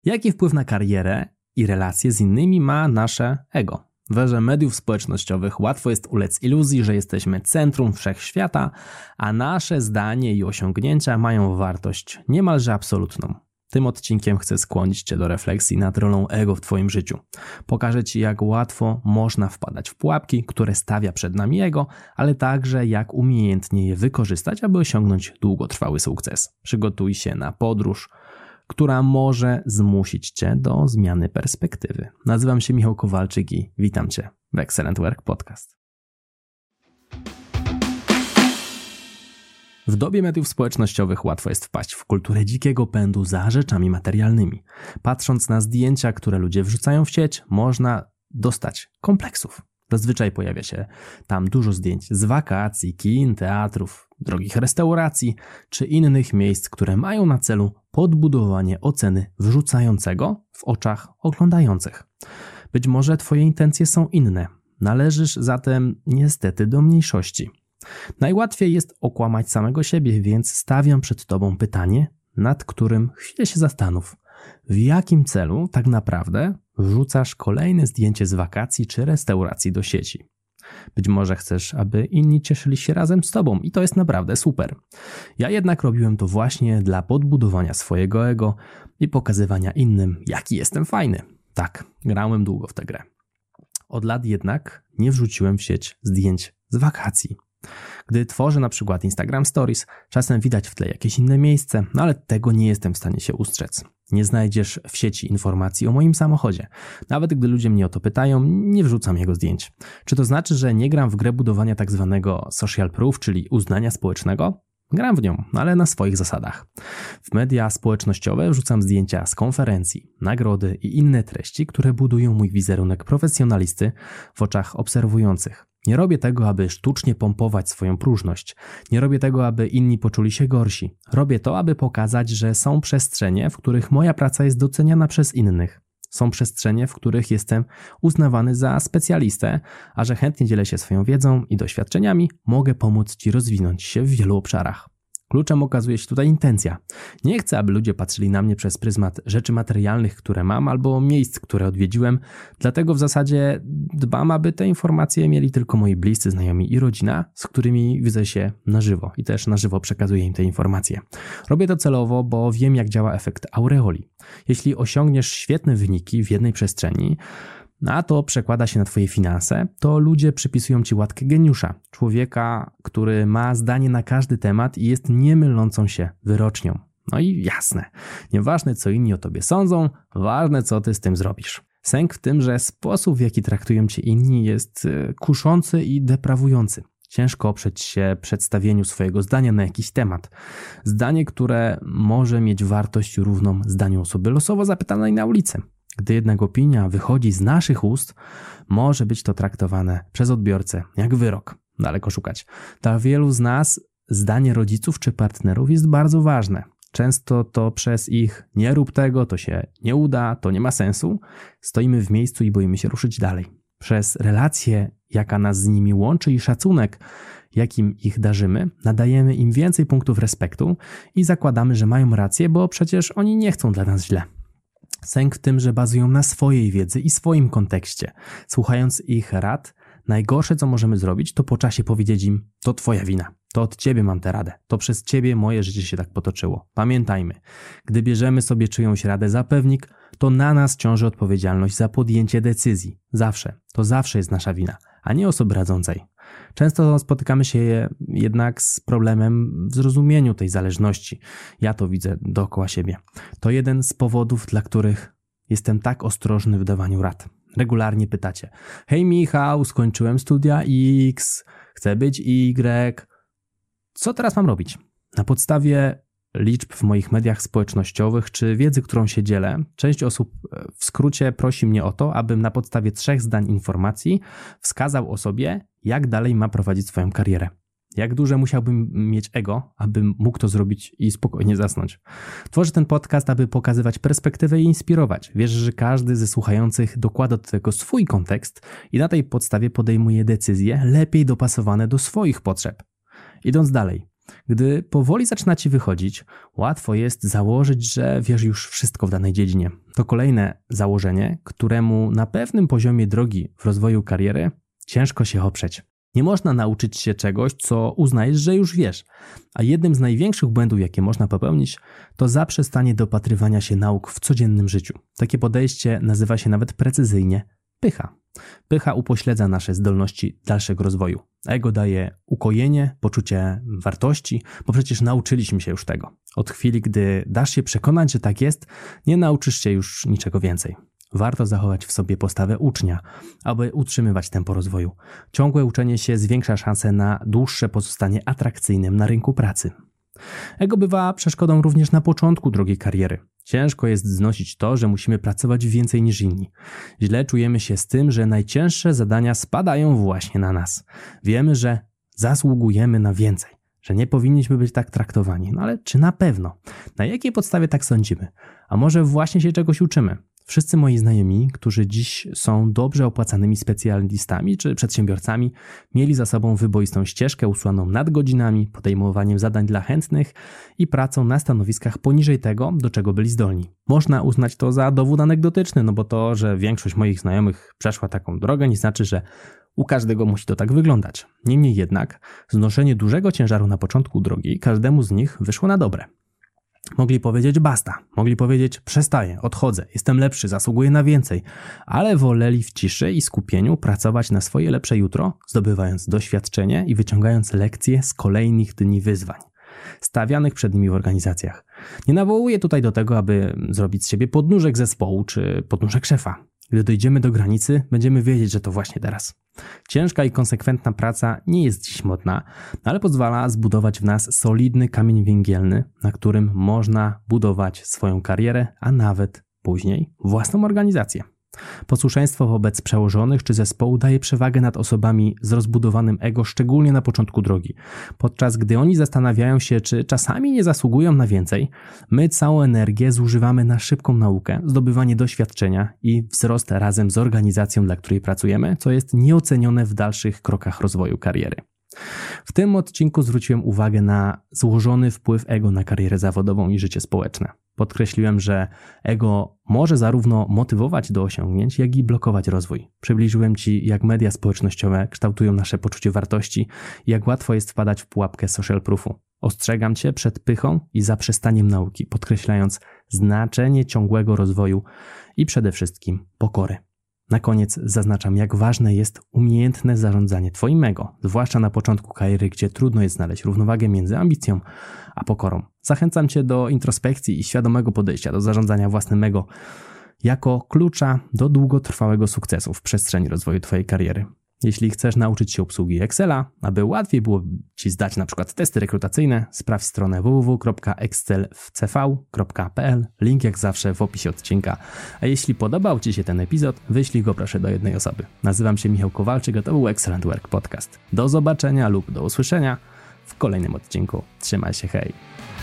Jaki wpływ na karierę i relacje z innymi ma nasze ego? W erze mediów społecznościowych łatwo jest ulec iluzji, że jesteśmy centrum wszechświata, a nasze zdanie i osiągnięcia mają wartość niemalże absolutną. Tym odcinkiem chcę skłonić Cię do refleksji nad rolą ego w Twoim życiu. Pokażę Ci, jak łatwo można wpadać w pułapki, które stawia przed nami ego, ale także jak umiejętnie je wykorzystać, aby osiągnąć długotrwały sukces. Przygotuj się na podróż, która może zmusić Cię do zmiany perspektywy. Nazywam się Michał Kowalczyk i witam Cię w Excellent Work Podcast. W dobie mediów społecznościowych łatwo jest wpaść w kulturę dzikiego pędu za rzeczami materialnymi. Patrząc na zdjęcia, które ludzie wrzucają w sieć, można dostać kompleksów. Zazwyczaj pojawia się tam dużo zdjęć z wakacji, kin, teatrów, drogich restauracji czy innych miejsc, które mają na celu podbudowanie oceny wrzucającego w oczach oglądających. Być może Twoje intencje są inne. Należysz zatem niestety do mniejszości. Najłatwiej jest okłamać samego siebie, więc stawiam przed Tobą pytanie, nad którym chwilę się zastanów. W jakim celu tak naprawdę wrzucasz kolejne zdjęcie z wakacji czy restauracji do sieci? Być może chcesz, aby inni cieszyli się razem z Tobą i to jest naprawdę super. Ja jednak robiłem to właśnie dla podbudowania swojego ego i pokazywania innym, jaki jestem fajny. Tak, grałem długo w tę grę. Od lat jednak nie wrzuciłem w sieć zdjęć z wakacji. Gdy tworzę na przykład Instagram Stories, czasem widać w tle jakieś inne miejsce, ale tego nie jestem w stanie się ustrzec. Nie znajdziesz w sieci informacji o moim samochodzie. Nawet gdy ludzie mnie o to pytają, nie wrzucam jego zdjęć. Czy to znaczy, że nie gram w grę budowania tak zwanego social proof, czyli uznania społecznego? Gram w nią, ale na swoich zasadach. W media społecznościowe wrzucam zdjęcia z konferencji, nagrody i inne treści, które budują mój wizerunek profesjonalisty w oczach obserwujących. Nie robię tego, aby sztucznie pompować swoją próżność. Nie robię tego, aby inni poczuli się gorsi. Robię to, aby pokazać, że są przestrzenie, w których moja praca jest doceniana przez innych. Są przestrzenie, w których jestem uznawany za specjalistę, a że chętnie dzielę się swoją wiedzą i doświadczeniami, mogę pomóc Ci rozwinąć się w wielu obszarach. Kluczem okazuje się tutaj intencja. Nie chcę, aby ludzie patrzyli na mnie przez pryzmat rzeczy materialnych, które mam, albo miejsc, które odwiedziłem. Dlatego w zasadzie dbam, aby te informacje mieli tylko moi bliscy, znajomi i rodzina, z którymi widzę się na żywo i też na żywo przekazuję im te informacje. Robię to celowo, bo wiem, jak działa efekt aureoli. Jeśli osiągniesz świetne wyniki w jednej przestrzeni, a to przekłada się na Twoje finanse, to ludzie przypisują Ci łatkę geniusza, człowieka, który ma zdanie na każdy temat i jest niemylącą się wyrocznią. No i jasne, nieważne co inni o Tobie sądzą, ważne co Ty z tym zrobisz. Sęk w tym, że sposób w jaki traktują Cię inni jest kuszący i deprawujący. Ciężko oprzeć się przedstawieniu swojego zdania na jakiś temat. Zdanie, które może mieć wartość równą zdaniu osoby losowo zapytanej na ulicy. Gdy jednak opinia wychodzi z naszych ust, może być to traktowane przez odbiorcę jak wyrok. Daleko szukać. Dla wielu z nas zdanie rodziców czy partnerów jest bardzo ważne. Często to przez ich nie rób tego, to się nie uda, to nie ma sensu. Stoimy w miejscu i boimy się ruszyć dalej. Przez relację, jaka nas z nimi łączy i szacunek, jakim ich darzymy, nadajemy im więcej punktów respektu i zakładamy, że mają rację, bo przecież oni nie chcą dla nas źle. Sęk w tym, że bazują na swojej wiedzy i swoim kontekście. Słuchając ich rad, najgorsze co możemy zrobić, to po czasie powiedzieć im, to Twoja wina, to od Ciebie mam tę radę, to przez Ciebie moje życie się tak potoczyło. Pamiętajmy, gdy bierzemy sobie czyjąś radę za pewnik, to na nas ciąży odpowiedzialność za podjęcie decyzji. Zawsze jest nasza wina, a nie osoby radzącej. Często spotykamy się jednak z problemem w zrozumieniu tej zależności. Ja to widzę dookoła siebie. To jeden z powodów, dla których jestem tak ostrożny w dawaniu rad. Regularnie pytacie: hej Michał, skończyłem studia X, chcę być Y. Co teraz mam robić? Na podstawie liczb w moich mediach społecznościowych czy wiedzy, którą się dzielę, część osób w skrócie prosi mnie o to, abym na podstawie 3 zdań informacji wskazał osobie, jak dalej ma prowadzić swoją karierę. Jak duże musiałbym mieć ego, abym mógł to zrobić i spokojnie zasnąć. Tworzę ten podcast, aby pokazywać perspektywę i inspirować. Wierzę, że każdy ze słuchających dokłada do tego swój kontekst i na tej podstawie podejmuje decyzje lepiej dopasowane do swoich potrzeb. Idąc dalej, Gdy powoli zaczyna ci wychodzić, łatwo jest założyć, że wiesz już wszystko w danej dziedzinie. To kolejne założenie, któremu na pewnym poziomie drogi w rozwoju kariery ciężko się oprzeć. Nie można nauczyć się czegoś, co uznajesz, że już wiesz. A jednym z największych błędów, jakie można popełnić, to zaprzestanie dopatrywania się nauk w codziennym życiu. Takie podejście nazywa się nawet precyzyjnie pycha. Pycha upośledza nasze zdolności dalszego rozwoju. Ego daje ukojenie, poczucie wartości, bo przecież nauczyliśmy się już tego. Od chwili, gdy dasz się przekonać, że tak jest, nie nauczysz się już niczego więcej. Warto zachować w sobie postawę ucznia, aby utrzymywać tempo rozwoju. Ciągłe uczenie się zwiększa szanse na dłuższe pozostanie atrakcyjnym na rynku pracy. Ego bywa przeszkodą również na początku drogi kariery. Ciężko jest znosić to, że musimy pracować więcej niż inni. Źle czujemy się z tym, że najcięższe zadania spadają właśnie na nas. Wiemy, że zasługujemy na więcej, że nie powinniśmy być tak traktowani. No ale czy na pewno? Na jakiej podstawie tak sądzimy? A może właśnie się czegoś uczymy? Wszyscy moi znajomi, którzy dziś są dobrze opłacanymi specjalistami czy przedsiębiorcami, mieli za sobą wyboistą ścieżkę usłaną nadgodzinami, podejmowaniem zadań dla chętnych i pracą na stanowiskach poniżej tego, do czego byli zdolni. Można uznać to za dowód anegdotyczny, no bo to, że większość moich znajomych przeszła taką drogę, nie znaczy, że u każdego musi to tak wyglądać. Niemniej jednak, znoszenie dużego ciężaru na początku drogi każdemu z nich wyszło na dobre. Mogli powiedzieć basta, mogli powiedzieć przestaję, odchodzę, jestem lepszy, zasługuję na więcej, ale woleli w ciszy i skupieniu pracować na swoje lepsze jutro, zdobywając doświadczenie i wyciągając lekcje z kolejnych dni wyzwań stawianych przed nimi w organizacjach. Nie nawołuję tutaj do tego, aby zrobić z siebie podnóżek zespołu czy podnóżek szefa. Gdy dojdziemy do granicy, będziemy wiedzieć, że to właśnie teraz. Ciężka i konsekwentna praca nie jest dziś modna, ale pozwala zbudować w nas solidny kamień węgielny, na którym można budować swoją karierę, a nawet później własną organizację. Posłuszeństwo wobec przełożonych czy zespołu daje przewagę nad osobami z rozbudowanym ego, szczególnie na początku drogi. Podczas gdy oni zastanawiają się, czy czasami nie zasługują na więcej, my całą energię zużywamy na szybką naukę, zdobywanie doświadczenia i wzrost razem z organizacją, dla której pracujemy, co jest nieocenione w dalszych krokach rozwoju kariery. W tym odcinku zwróciłem uwagę na złożony wpływ ego na karierę zawodową i życie społeczne. Podkreśliłem, że ego może zarówno motywować do osiągnięć, jak i blokować rozwój. Przybliżyłem Ci, jak media społecznościowe kształtują nasze poczucie wartości i jak łatwo jest wpadać w pułapkę social proofu. Ostrzegam Cię przed pychą i zaprzestaniem nauki, podkreślając znaczenie ciągłego rozwoju i przede wszystkim pokory. Na koniec zaznaczam, jak ważne jest umiejętne zarządzanie Twoim ego, zwłaszcza na początku kariery, gdzie trudno jest znaleźć równowagę między ambicją a pokorą. Zachęcam Cię do introspekcji i świadomego podejścia do zarządzania własnym ego jako klucza do długotrwałego sukcesu w przestrzeni rozwoju Twojej kariery. Jeśli chcesz nauczyć się obsługi Excela, aby łatwiej było Ci zdać na przykład testy rekrutacyjne, sprawdź stronę www.excelwcv.pl, link jak zawsze w opisie odcinka. A jeśli podobał Ci się ten epizod, wyślij go proszę do jednej osoby. Nazywam się Michał Kowalczyk, a to był Excellent Work Podcast. Do zobaczenia lub do usłyszenia w kolejnym odcinku. Trzymaj się, hej!